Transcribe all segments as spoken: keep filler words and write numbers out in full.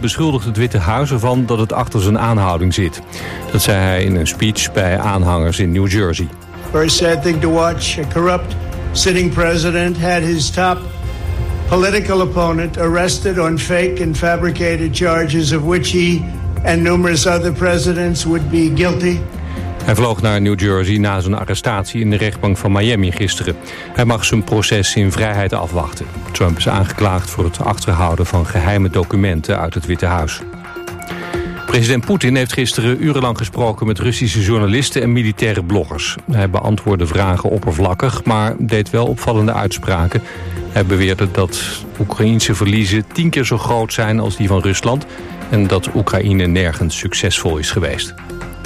beschuldigt het Witte Huis ervan dat het achter zijn aanhouding zit. Dat zei hij in een speech bij aanhangers in New Jersey. Very sad thing to watch. A corrupt sitting president had his top political opponent arrested on fake and fabricated charges of which he and numerous other presidents would be guilty. Hij vloog naar New Jersey na zijn arrestatie in de rechtbank van Miami gisteren. Hij mag zijn proces in vrijheid afwachten. Trump is aangeklaagd voor het achterhouden van geheime documenten uit het Witte Huis. President Poetin heeft gisteren urenlang gesproken met Russische journalisten en militaire bloggers. Hij beantwoordde vragen oppervlakkig, maar deed wel opvallende uitspraken. Hij beweerde dat Oekraïense verliezen tien keer zo groot zijn als die van Rusland en dat Oekraïne nergens succesvol is geweest.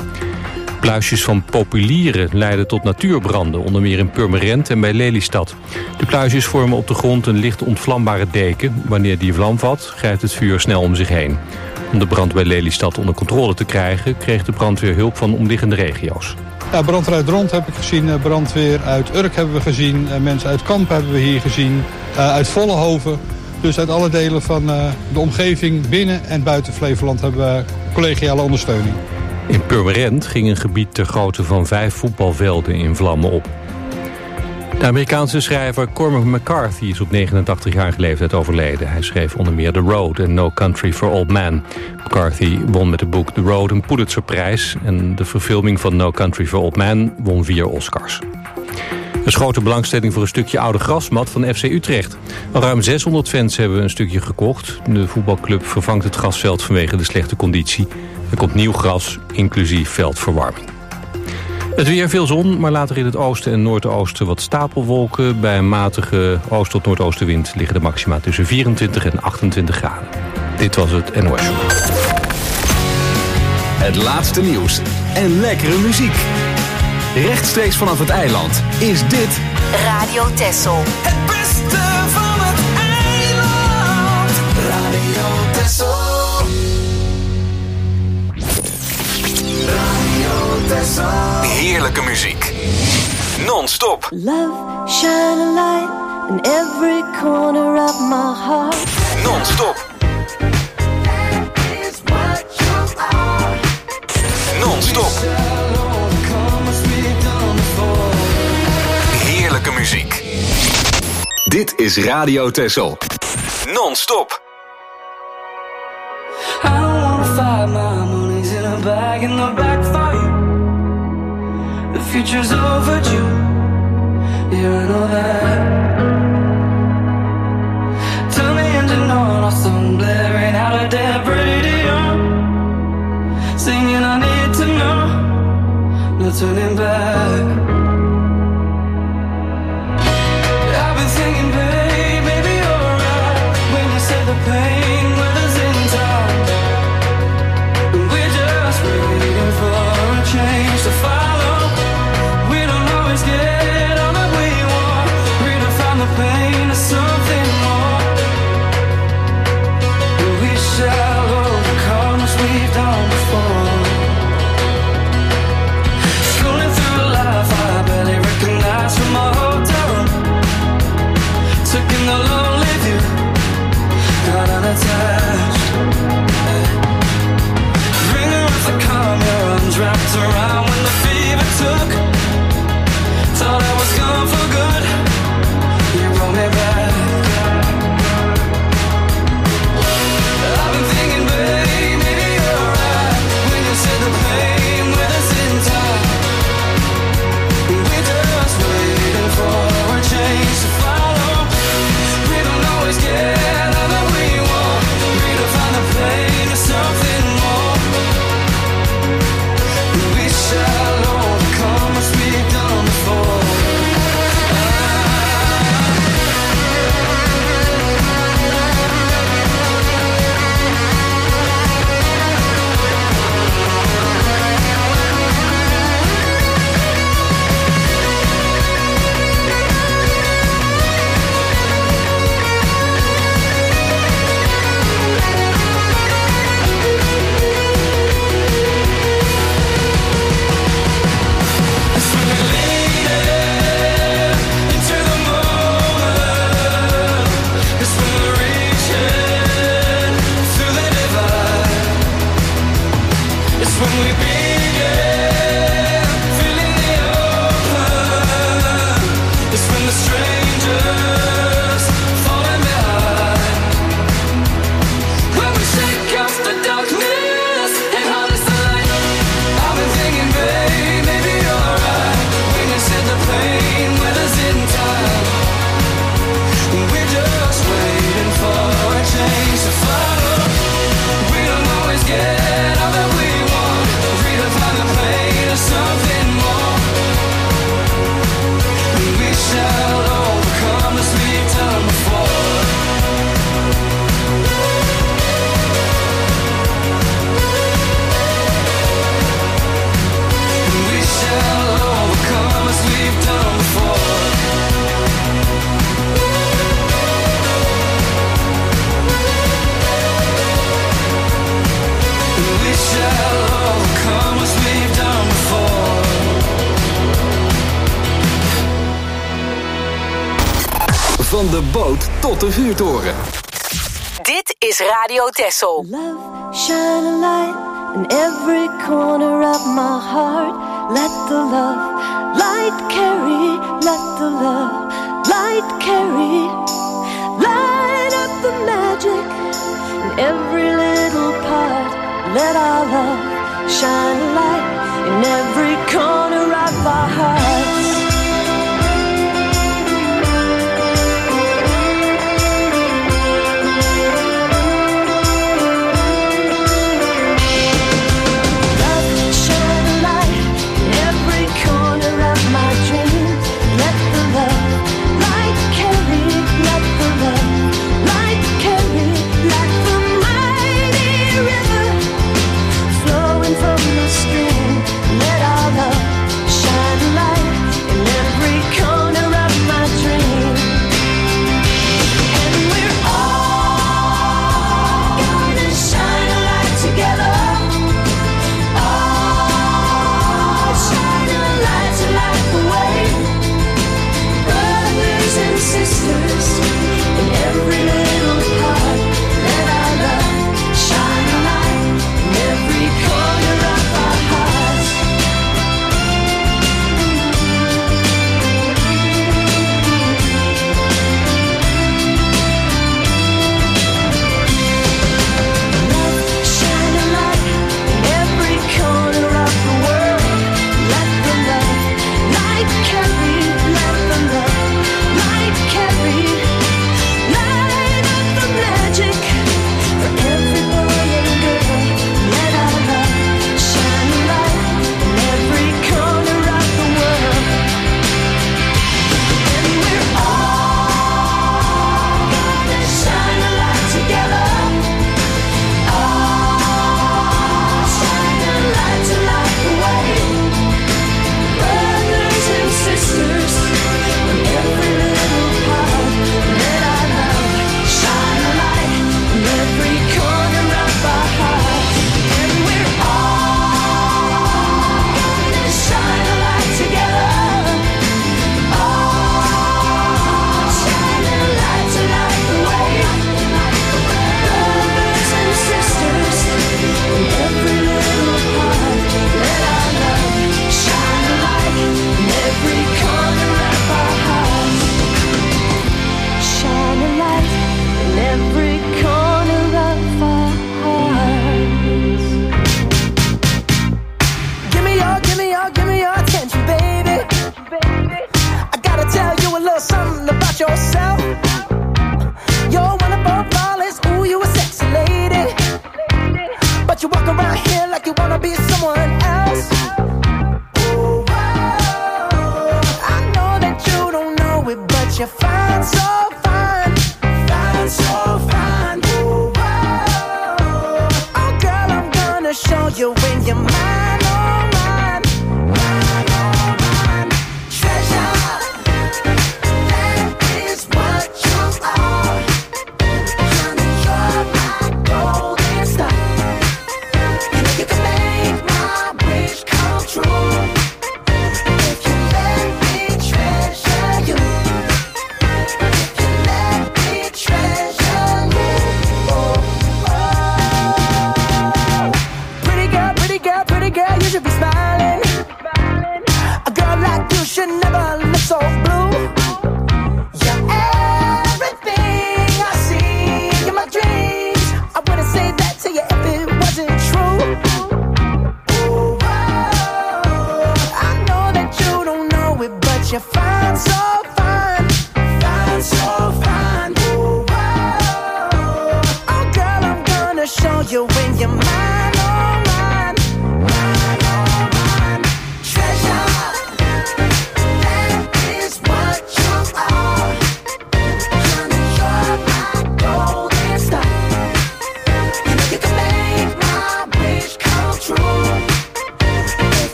Pluisjes van populieren leiden tot natuurbranden, onder meer in Purmerend en bij Lelystad. De pluisjes vormen op de grond een licht ontvlambare deken. Wanneer die vlam vat, grijpt het vuur snel om zich heen. Om de brand bij Lelystad onder controle te krijgen, kreeg de brandweer hulp van omliggende regio's. Ja, brandweer uit Rond heb ik gezien, brandweer uit Urk hebben we gezien, mensen uit Kamp hebben we hier gezien, uit Vollenhoven. Dus uit alle delen van de omgeving binnen en buiten Flevoland hebben we collegiale ondersteuning. In Purmerend ging een gebied ter grootte van vijf voetbalvelden in vlammen op. De Amerikaanse schrijver Cormac McCarthy is op negenentachtigjarige leeftijd overleden. Hij schreef onder meer The Road en No Country for Old Men. McCarthy won met het boek The Road een Pulitzerprijs en de verfilming van No Country for Old Men won vier Oscars. Er is grote belangstelling voor een stukje oude grasmat van F C Utrecht. Al ruim zeshonderd fans hebben een stukje gekocht. De voetbalclub vervangt het grasveld vanwege de slechte conditie. Er komt nieuw gras, inclusief veldverwarming. Het weer, veel zon, maar later in het oosten en noordoosten wat stapelwolken. Bij een matige oost- tot noordoostenwind liggen de maxima tussen vierentwintig en achtentwintig graden. Dit was het N O S Journal. Het laatste nieuws en lekkere muziek. Rechtstreeks vanaf het eiland is dit Radio Texel. Het beste van het eiland. Radio Texel. Radio Texel. Heerlijke muziek. Non-stop. Love, shine a light in every corner of my heart. Non-stop. Non-stop. Heerlijke muziek. Dit is Radio Texel. Non-stop. I don't wanna fight, my money's in a bag in the back for you. The future's overdue. Yeah, I know that. Turn the engine on, or some blaring out a dead radio. Singing I need to know, no turning back. I've been thinking, babe, maybe you're right when you said the pain weathers in time. We're just waiting for a change to follow. We don't always get all that we want. Redefine the pain to something more. We shall overcome as we've done before. Scrolling through life, I shallow. Come as we've done before. Van de boot tot de vuurtoren. Dit is Radio Texel. Love, shine a light in every corner of my heart. Let the love light carry, let the love light carry. Light up the magic in every little part. Let our love shine a light in every corner of our hearts.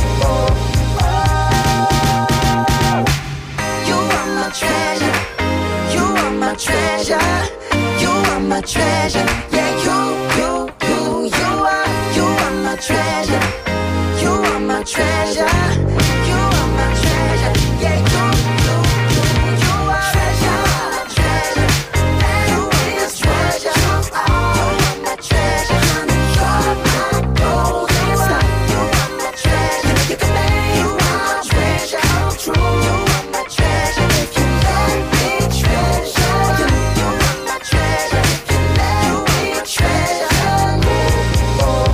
treasure. my treasure. You are my treasure. Yeah, you, you, you, you are, you are my treasure. You are my treasure. You are my treasure. Yeah, you, you, you, you are treasure. Treasure. You are my treasure. You are my treasure. You are my golden star. You are my treasure. You can make you are my treasure come true. You are my treasure. If you let me treasure you, you are my treasure. If you let me treasure you, oh, oh.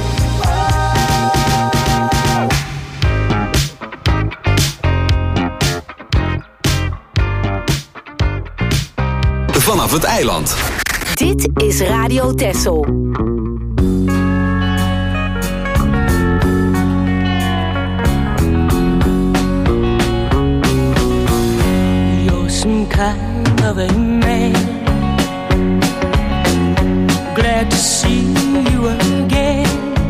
Vanaf het eiland. Dit is Radio Texel. You're some kind of a man. Glad to see you again.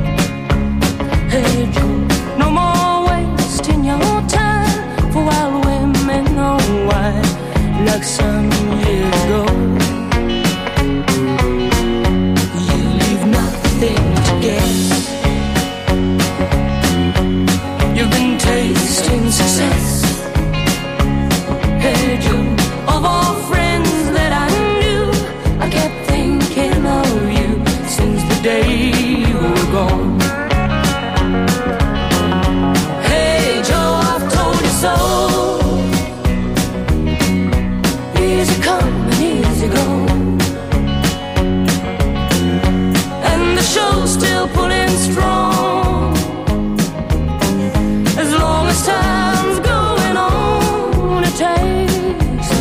Hey Joe, no more wasting your time for wild women on wine like some years ago. You leave nothing to guess. You've been tasting success. Hey Joe, of all friends that I knew, I kept thinking of you since the day you were gone. Hey Joe, I've told you so. Years have come and years ago, and the show's still pulling strong. As long as time's going on, it takes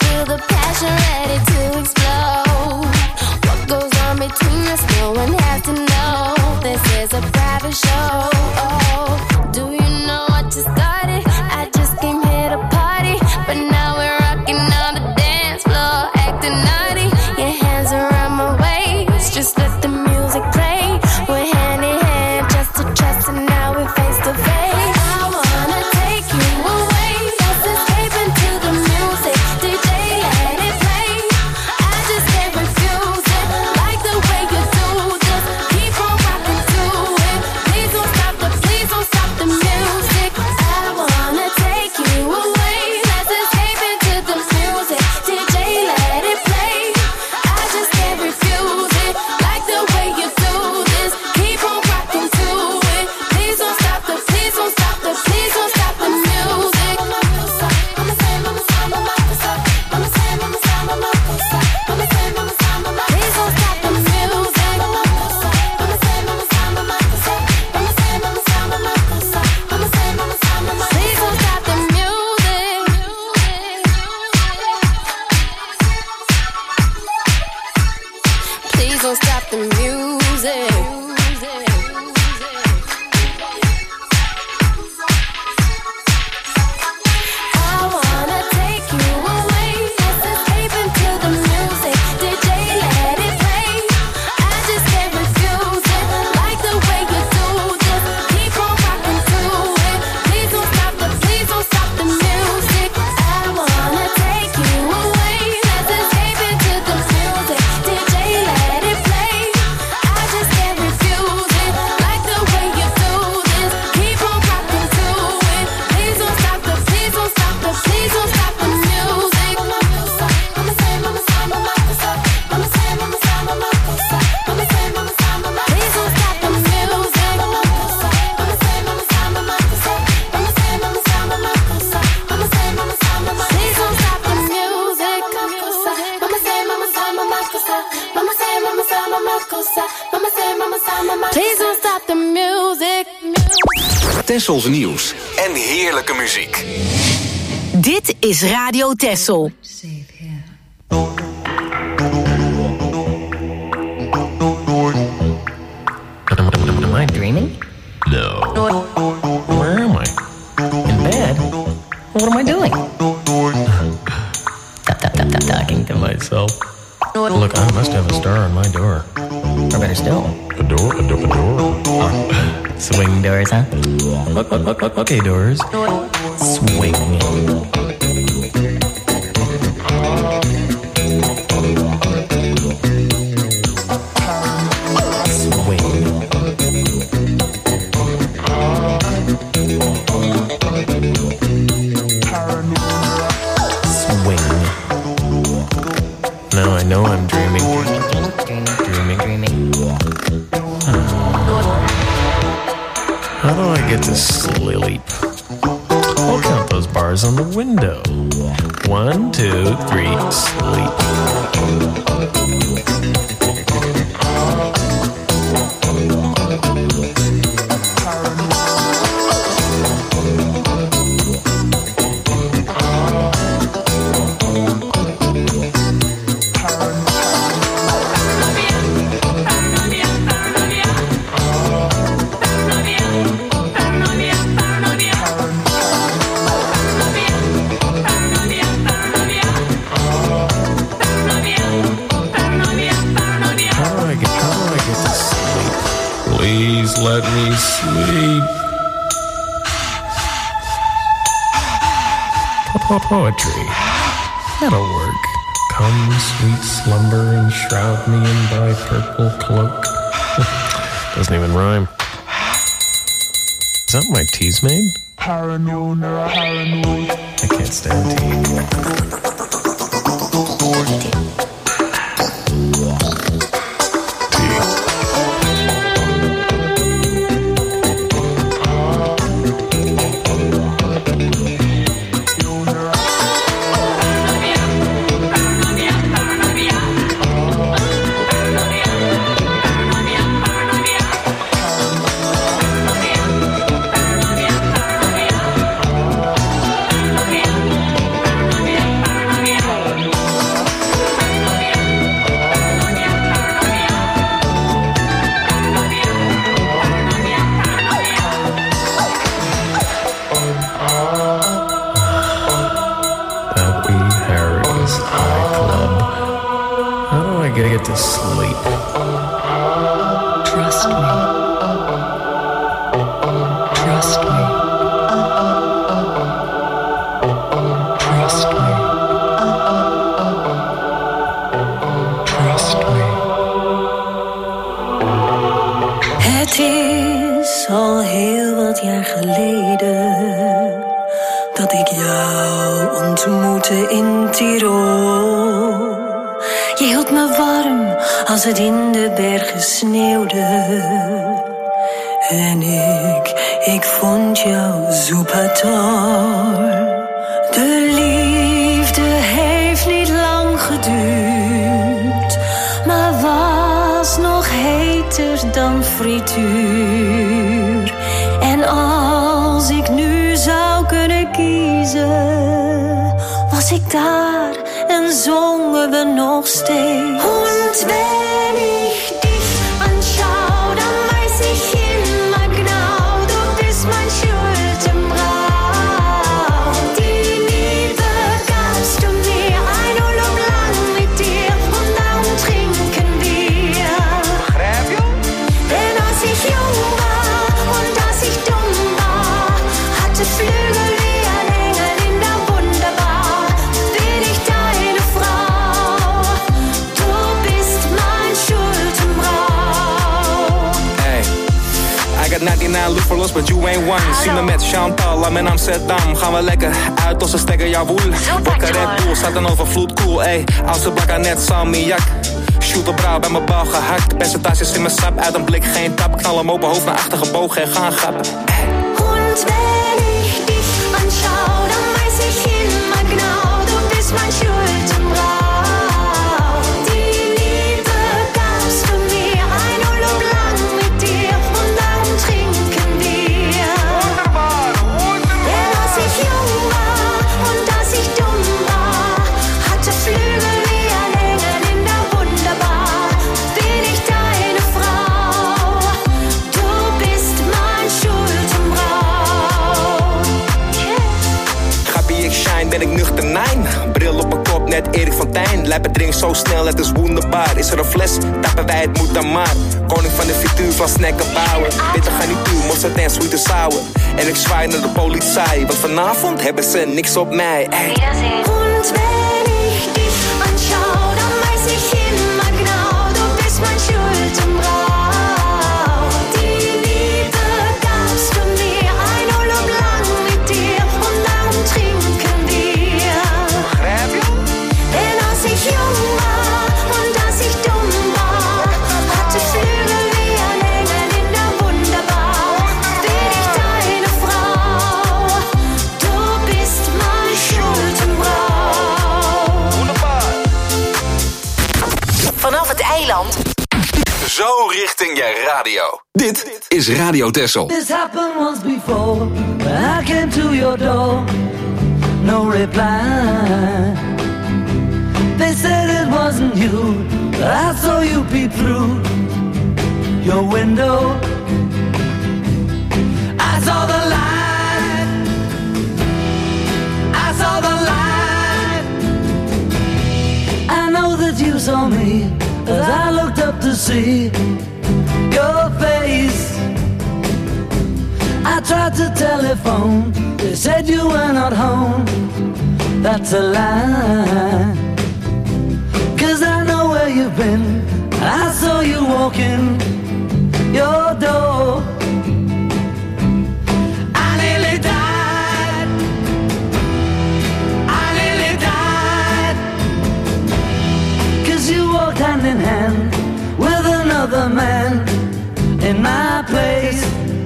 feel the passion ready to explode. What goes on between us, no one has to know. This is a private show. Oh, do you know what you started? I just came here to party, but now we're rocking on the dance floor, acting naughty. Your hands around my waist, just let the music play. We're hand in hand, just to trust, and now we're face to face. I wanna take you away, let's escape into the music. D J, let it play. I just can't refuse it, like the way you do this. Keep on rocking to it. Please don't stop the, please don't stop the music. I wanna take you away, let's escape into the music. D J, let it play. I just can't refuse it, like the way you do this. Keep on rocking to it. Please don't stop the, please don't stop the, please don't stop the music. Mama say, mama say, mama say, mama say, mama say, mama say, mama say, mama say, mama say, please don't stop the music. Mama say, mama say, mama say, mama say, mama say, mama say, mama say, mama say, mama say, please don't stop the music. Please don't stop the music. I wanna take you away, let's escape into the music. D J, let it play. I just can't refuse it, like the way you do this. Keep on rocking to it. Please don't stop the, please don't stop the music. I wanna take you away, let's escape into the music. D J, let it play. I just can't refuse it, like the way you do this. Keep on rocking to it. Please don't stop the, please don't stop the, please don't stop the music. Mama say, mama say, mama say, mama say, mama say, mama say, mama say, mama say, mama say, please don't stop the music. Mama say, mama say, mama say, mama say, mama say, mama say, mama say, mama say, mama say, please don't stop the music. Mama say, mama say, mama say, mama say, mama say, mama say, mama say, mama say, mama say, please don't stop the music. Tessels nieuws en heerlijke muziek. Dit is Radio Tessel. Am I dreaming? No. Where am I? In bed? What am I doing? Tap, tap, tap, tap, talking to myself. Look, I must have a star on my door. Or better still, a door, a door, a door. Oh, swing doors, huh? Look, look, look, look, okay, doors. Swing. Now I know I'm dreaming. Dreaming, dreaming. How do I get to sleep? I'll count those bars on the window. One, two, three, sleep. Let me sleep. Poetry. That'll work. Come, sweet slumber, and shroud me in thy purple cloak. Doesn't even rhyme. Is that my tea's made? Paranoid, paranoid. I can't stand tea. gotta get to sleep. Trust me. Trust me. Trust me. Trust me. Het is al heel wat jaar geleden dat ik jou ontmoette in Tirol. Je hield me warm als het in de bergen sneeuwde. En ik, ik vond jou zoepator. De liefde heeft niet lang geduurd, maar was nog heter dan frituur. En als ik nu zou kunnen kiezen, was ik daar en zongen we nog steeds. Und wenn ich dich anschau, dann weiß ich immer genau, du bist mein Schuldenbrau. Die Liebe gabst du mir, ein Urlaub lang mit dir, und darum trinken wir. Denn als ich jung war und als ich dumm war, hatte Flügel wie ein Engel in der Wunderbar. Bin ich deine Frau, du bist mein Schuldenbrau. Hey, I got ninety-nine look for lost, but you ain't one. Zie me met Chantal, I'm in Amsterdam. Gaan we lekker uit als ze stekken jouw woel. Wakker Red Bull, staat een overvloed cool. Ey, als ze bakken net salmiak. Shoot op brouw bij mijn bal gehakt. Percentages in mijn sap, uit een blik geen tap. Knal hem open, hoofd naar achter gebogen en gaan grappen. Und wenn ich dich anschau, dann weiß ich immer genau, du bist mein Schuldenbrau. Die Liebe gabst du mir, ein Urlaub lang mit dir, und darum trinken wir. Denn als ich jung war und als ich dumm war, hatte Flügel wie ein Engel in der Wunderbar. Bin ich deine Frau, du bist mein Schuldenbrau. Gappie, ik shine, ben ik nuchter, nein. Bril op mijn kop, net Erik van Tijn. Lijpen drink zo snel, het is wonderbaar. Is er een fles, tappen wij, het moet dan maar. Koning van de frituur, van snacken bouwen. Witte garnituur, mosterd en sweet and sour. En ik zwaai naar de politie, want vanavond hebben ze niks op mij. Ey. Und wenn ich dich anschau, dann weiß ich immer genau, du bist mein Schuldenbrau. Die Liebe gabst du mir, ein Urlaub lang mit dir, und darum trinken wir. Denn als ich jung war und als ich dumm war, hatte Flügel wie ein Engel in der Wunderbar. Bin ich deine Frau, du bist mein Schuldenbrau. Vanaf het eiland. Zo richting je radio. Dit is Radio Texel. This happened once before, when I came to your door. No reply. They said it wasn't you, but I saw you peep through your window. I saw the light. I saw the light. I know that you saw me as I looked up to see your face. I tried to telephone, they said you were not home. That's a lie, 'cause I know where you've been. I saw you walking your door. I nearly died. I nearly died. 'Cause you walked hand in hand with another man in my place.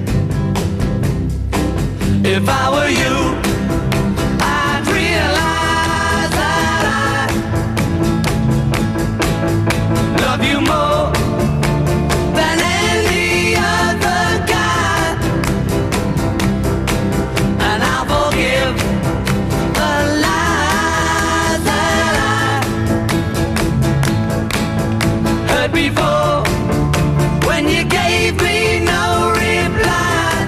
If I were you, I'd realize that I love you more than any other guy. And I'll forgive the lies that I heard before when you gave me no reply.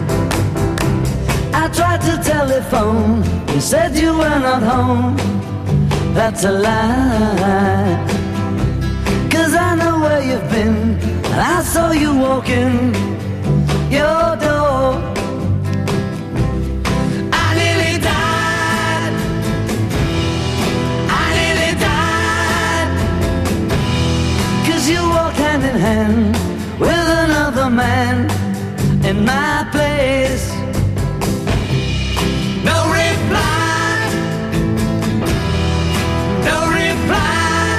I tried to telephone, you said you were not home. That's a lie, know where you've been, and I saw you walking your door. I nearly died. I nearly died. 'Cause you walk hand in hand with another man in my place. No reply. No reply.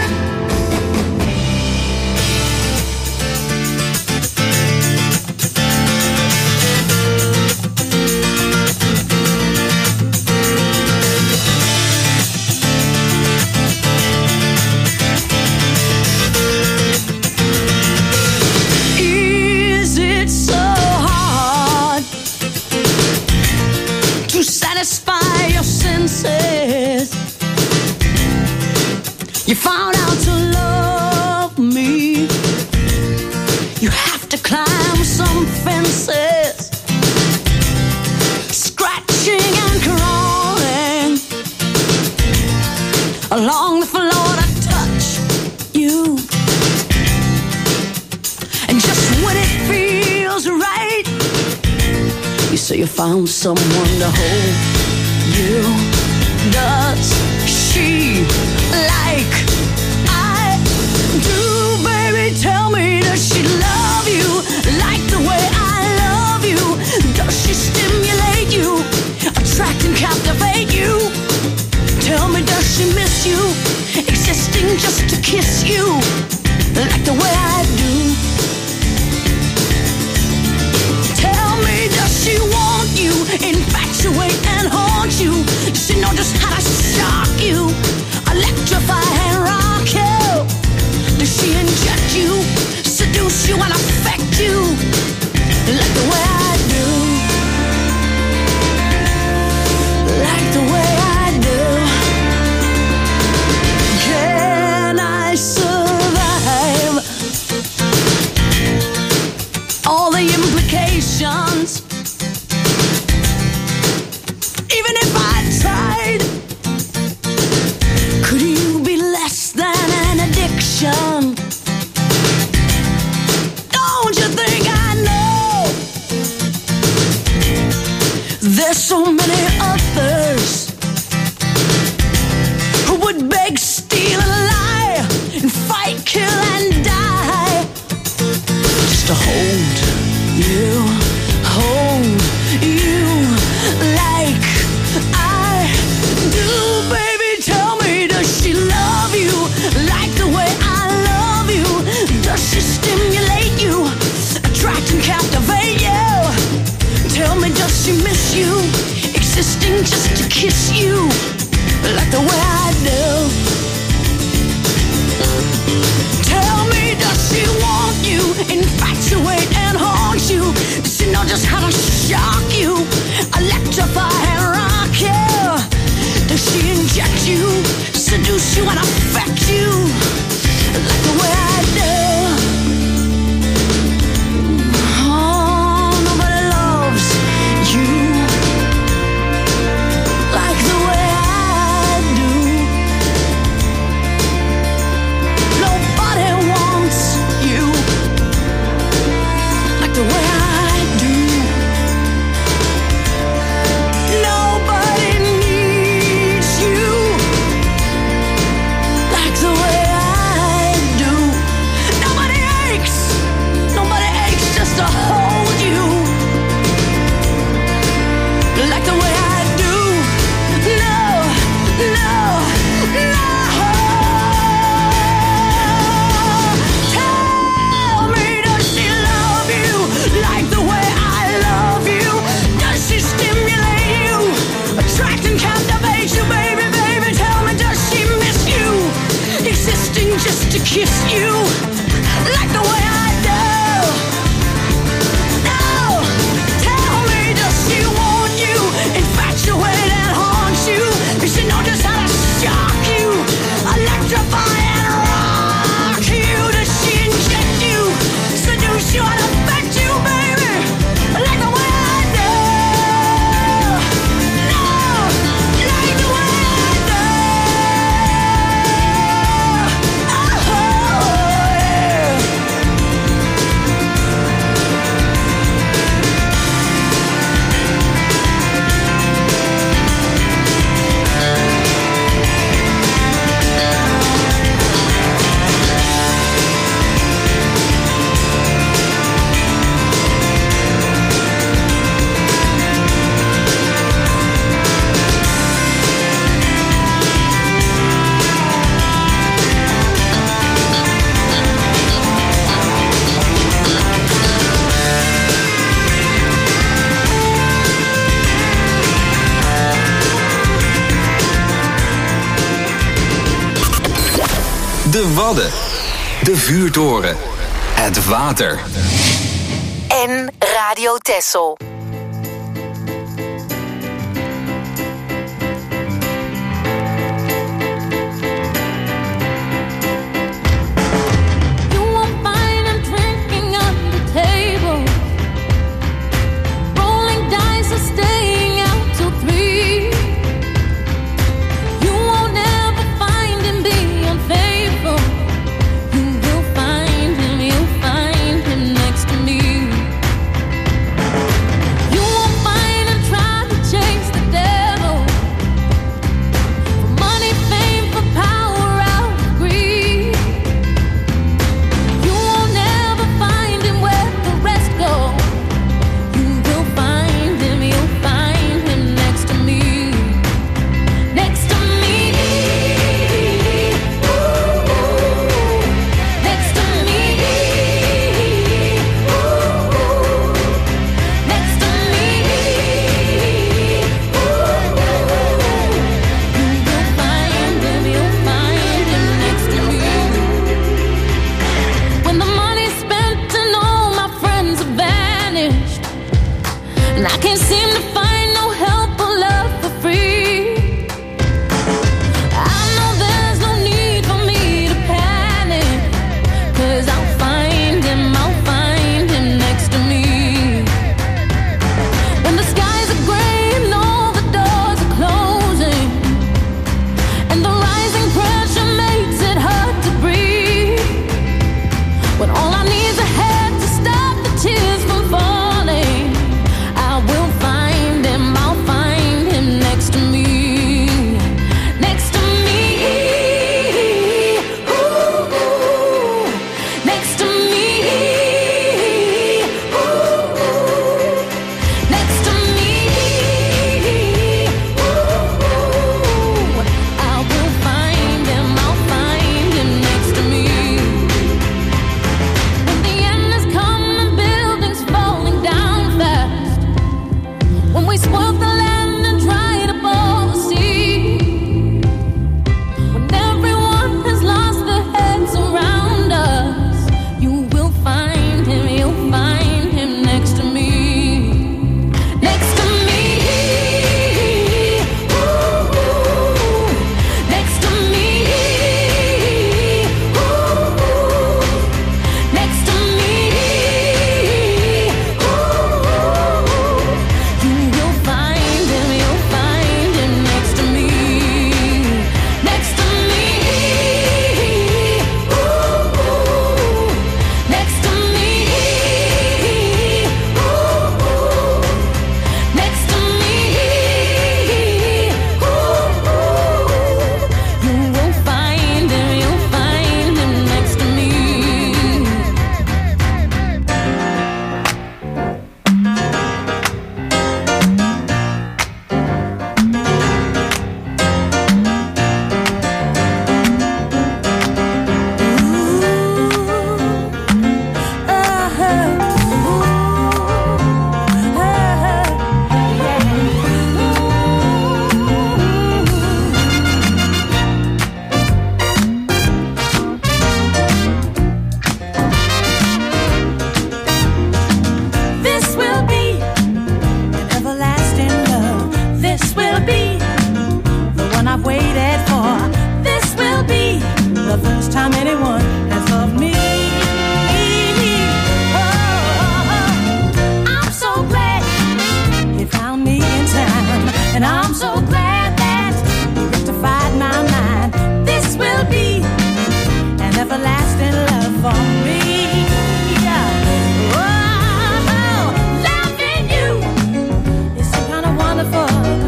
Is it so hard to satisfy your senses? You found out to love me. You have to climb some fences, scratching and crawling along the floor to touch you. And just when it feels right, you say you found someone to hold you. Does she like I do, baby? Tell me, does she love you like the way I love you? Does she stimulate you, attract and captivate you? Tell me, does she miss you, existing just to kiss you like the way I do? Tell me, does she want you, infatuate and haunt you? Does she know just how to shock you, electrify and rock you? Does she inject you, seduce you and affect you like the way I do? Like the way I do. Can I survive all the implications? Even if I tried, could you be less than an addiction? Don't you think I know there's so many others who would beg, steal, and lie, and fight, kill, and die just to hold you, hold you like I do, baby. Tell me, does she love you like the way I love you? Does she stimulate you, attract and captivate you? Tell me, does she miss you, existing just to kiss you like the way I do? Tell me, does she want you, infatuate and haunt you? Does she know just how to shock you, electrify and rock you? Does she inject you, seduce you and affect you like the way I do? Oh, nobody loves you like the way I do. Nobody wants you like the way I do. Nobody needs you like the way I do. Nobody aches, nobody aches just to hold you like the way I do. No, no, no. Tell me, does she love you like the way I love you? Does she stimulate you, attract and captivate you, baby, baby? Tell me, does she miss you, existing just to kiss you like the way I do? No, tell me, does she want you, infatuate and haunt you? Does she know just how to shock you, electrify and rock you? Does she inject you, seduce you and affect you, baby, like the way I do? No, like the way I do. Oh. De Wadden. De vuurtoren. Het water. En Radio Texel.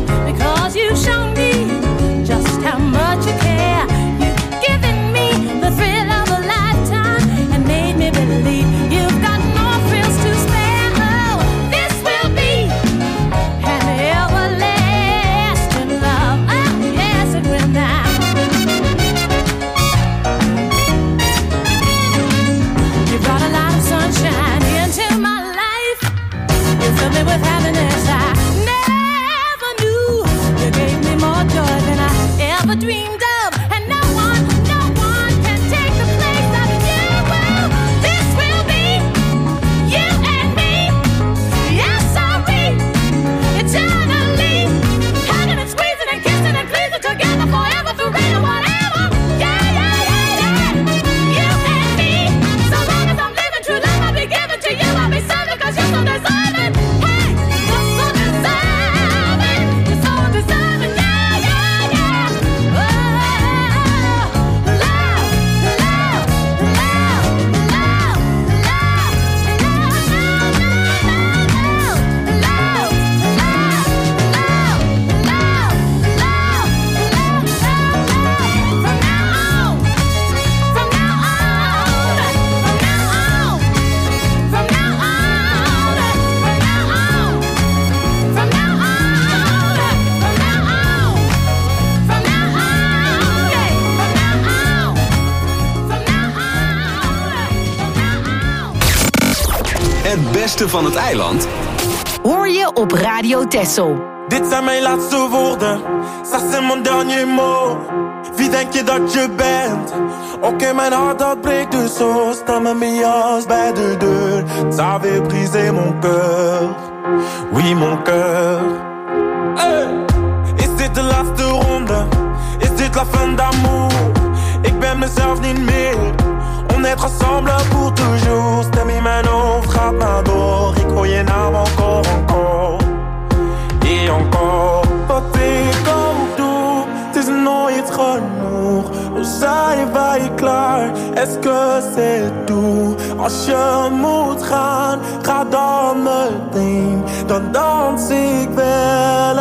Show me just how much you care. You've given me the Het beste van het eiland hoor je op Radio Texel. Dit zijn mijn laatste woorden, ça c'est mon dernier mot. Wie denk je dat je bent? Oké, okay, mijn hart dat breekt dus zo. Sta met mijn jas bij de deur. Ça avait brisé mon cœur, oui mon cœur. Hey. Is dit de laatste ronde? Is dit la fin d'amour? Ik ben mezelf niet meer. On est ensemble pour toujours. Stem in mijn hoofd gaat maar door. Ik hoor je naam encore, encore. Et encore. Wat ik ook doe, het is nooit genoeg. Hoe zijn wij klaar? Est-ce que c'est tout? Als je moet gaan, ga dan meteen. Dan dans ik wel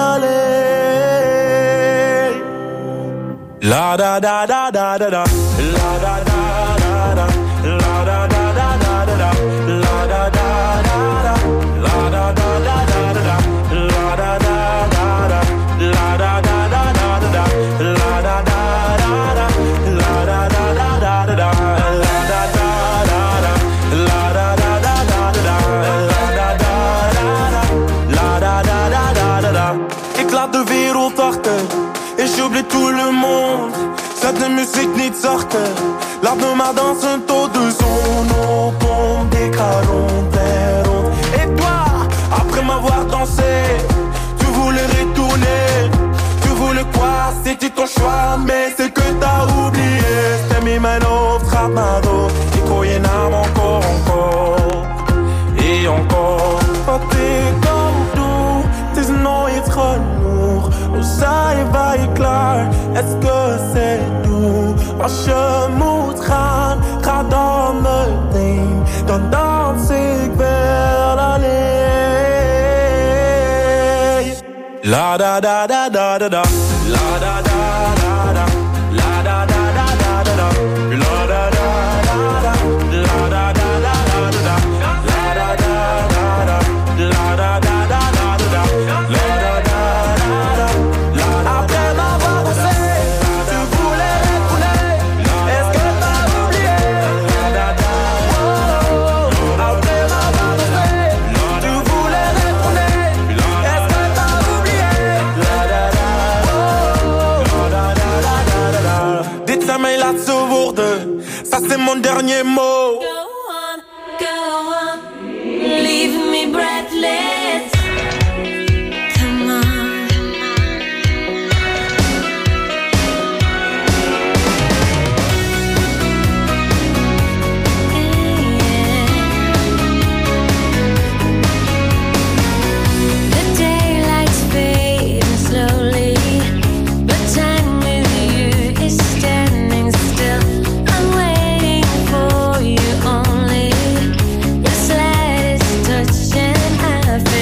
alleen. La da da da da da da. La da da da da. La da da da da da. La da da da da. La da da da da da. La da da da da. La da da da da da. La da da da da. La da da da da da. La da da da da. La da da da da da. La da da da da. La da da da da da. Ik laat de wereld achter. Et j'oublie tout le monde. Zet de muziek niet zachter. Laat me maar dansen tot de zon opkomt. Ik ga rond en rond. Et toi, après m'avoir dansé, tu voulais retourner. Tu voulais quoi? C'était ton choix, mais c'est que t'as oublié. Stem in mijn hoofd gaat maar door. Ik hoor je naam encore, encore. Et encore. Wat ik ook doe, het is nooit genoeg. Hoe zijn wij klaar? Est-ce que c'est tout? Als je moet gaan, ga dan meteen. Dan dans ik wel alleen. La da da da da da da. La da da da da. La da da da da da da. La da da da da. La da da da da da. La da da da da. La da da da da da. La da da da da. Après m'avoir dansé, tu voulais retourner. Est-ce que t'as oublié? Après m'avoir dansé, tu voulais retourner. Est-ce que t'as oublié? Dit zijn mijn laatste woorden, ça c'est mon dernier mot. Go on, go on, leave me breathless. Come on. The daylight's fading slowly, but time with you is standing still. I'm waiting for you only. Your slightest touch and I feel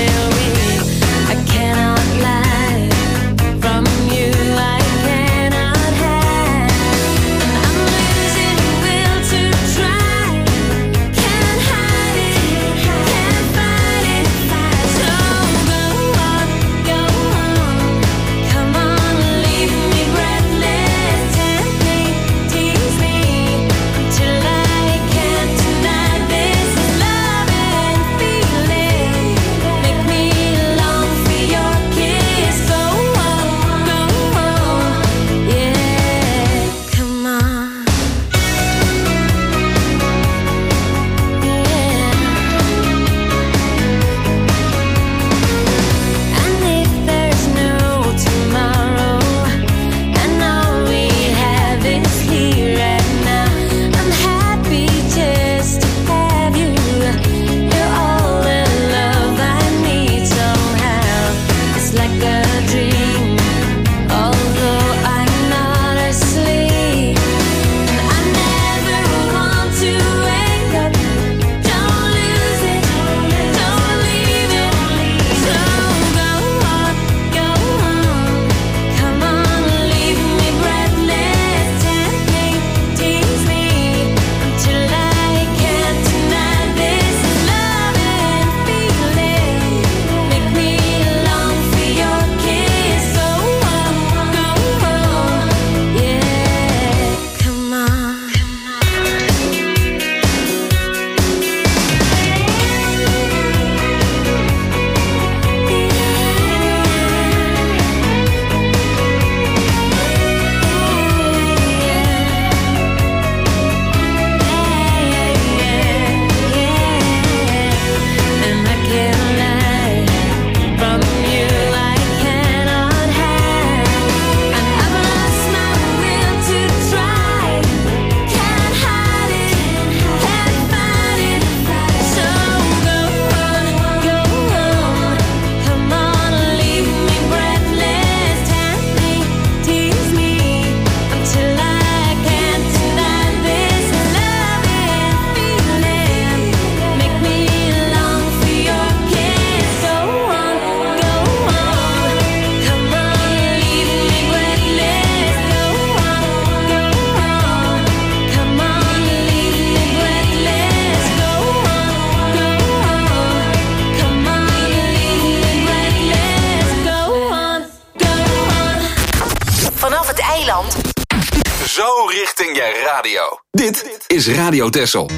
Dit is Radio Texel.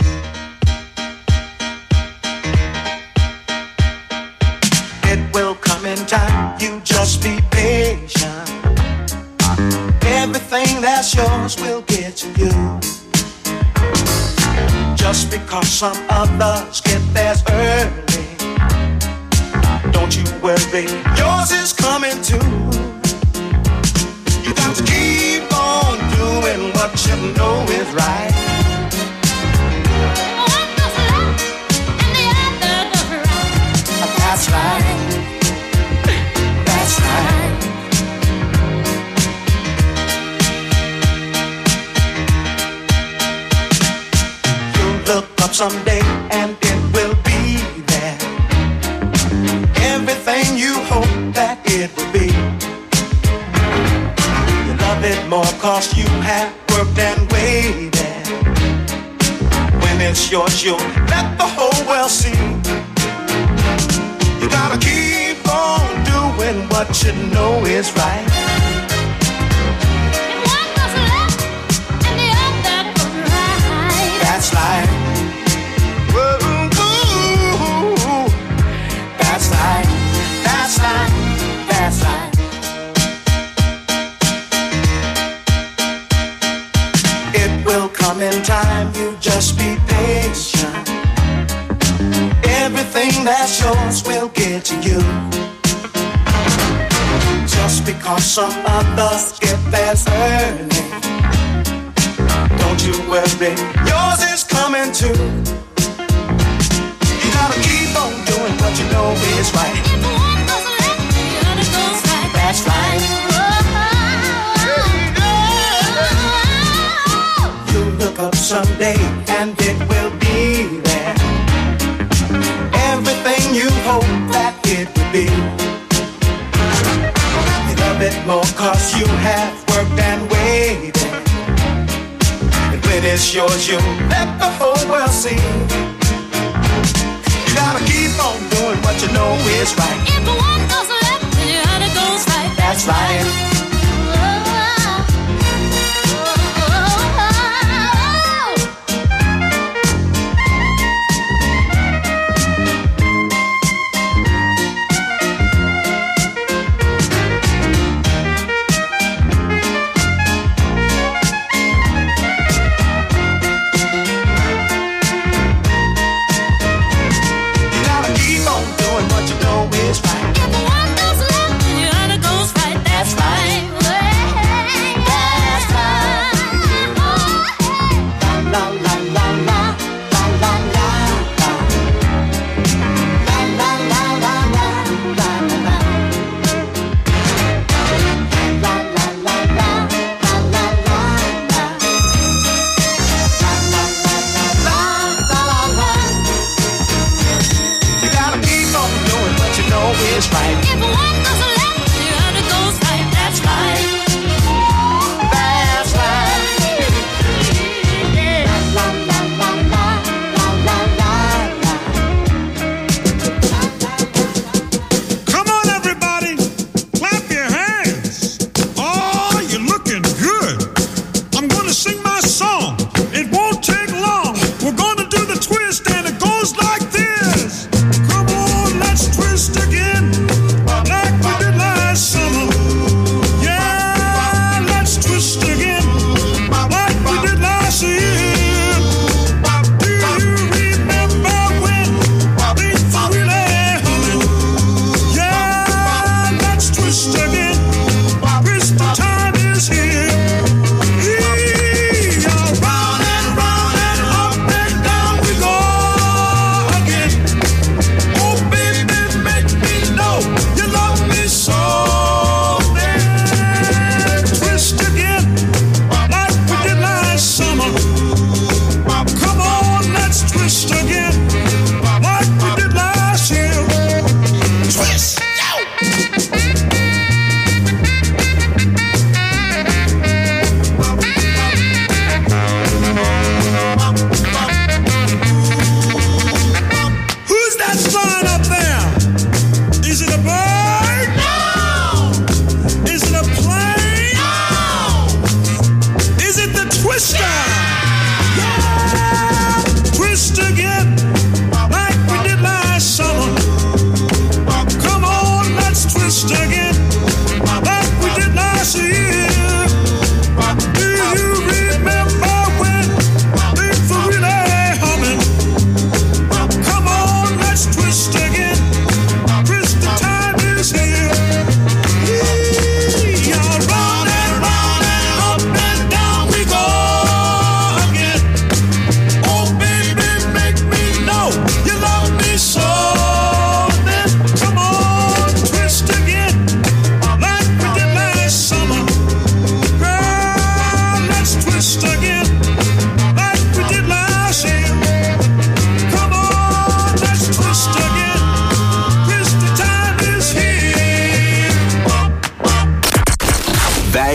It will come in time, you just be patient. Everything that's yours will get to you. Just because some others get theirs early, don't you worry, yours is coming too. You got to keep on doing what you know is right. One goes left and the other goes right. That's right. That's right. You'll look up someday and it will be there. Everything you hope that it will be. You love it more cause you have worked and waited. When it's yours you'll let the whole world see. You gotta keep on doing what you know is right. And one goes left and the other goes right. That's right. Whoa, ooh, that's right. That's right. That's right. It will come in time, you just be patient. Everything that's yours will get to you. Just because some others get theirs early, don't you worry, yours is coming too. You gotta keep on doing what you know is right. If one goes left and the other goes right. That's right. You'll look up someday and it will be there. Everything you hope that it would be. You love it more cause you have worked and waited. And when it's yours you'll let the whole world see. You gotta keep on doing what you know is right. If one goes left and the other goes right. That's right. That's right.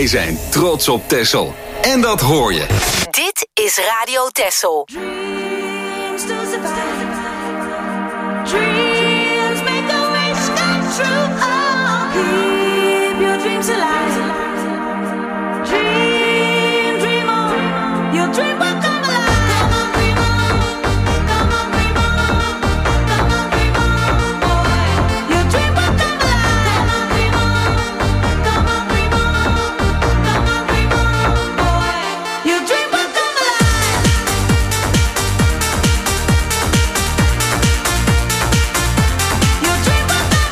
Wij zijn trots op Texel. En dat hoor je. Dit is Radio Texel. Dreams to survive. Dreams make a wish come true. Oh, keep your dreams alive. Dream, dream on. Your dream will come alive. Come on, dream on. Come on, dream on. Come on, dream on, boy. Your dream will come alive. Come on, dream on. Come on, dream on. Come on, dream on, boy. Your dream will come alive. Your dream will come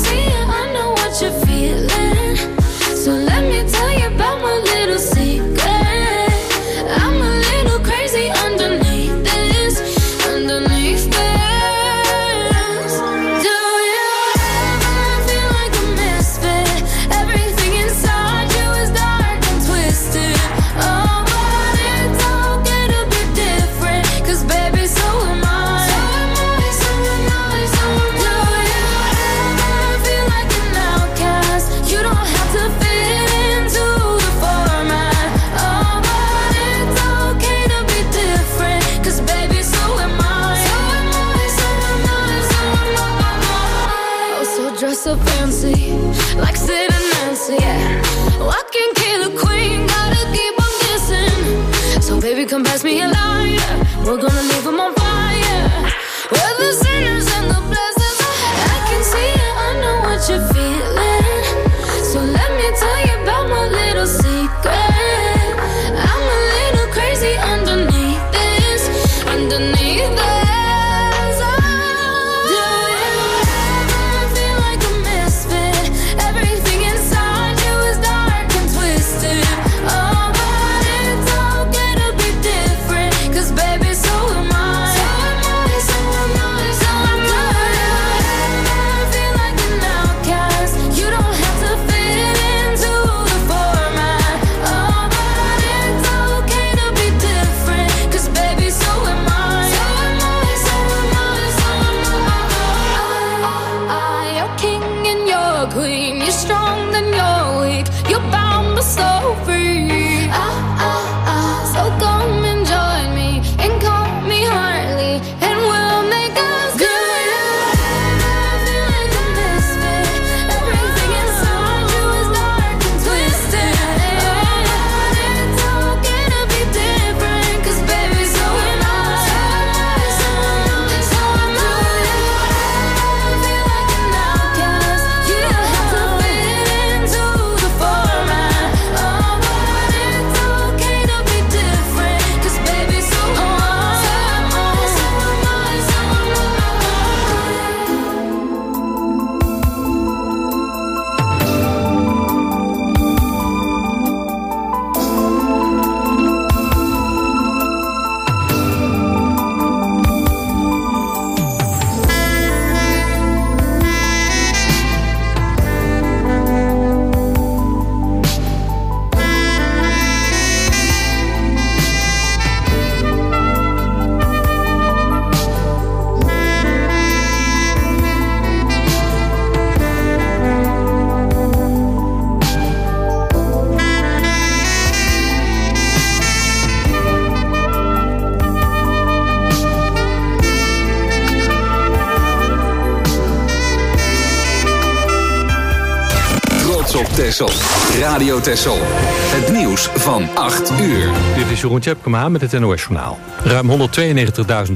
So let me tell you about my little secret. so fancy, like Sid and Nancy. Yeah. Oh, I can kill a queen, gotta keep on kissing. So baby, come pass me a lighter. We're gonna leave 'em on fire. We're the sinners and the blessings. I can see it, I know what you're feeling. So let me tell you about my little secret. I'm a little crazy underneath this, underneath this. Texel. Radio Texel. Het nieuws van acht uur. Dit is Jeroen Tjepkema met het N O S Journaal. Ruim honderdtweeënnegentigduizend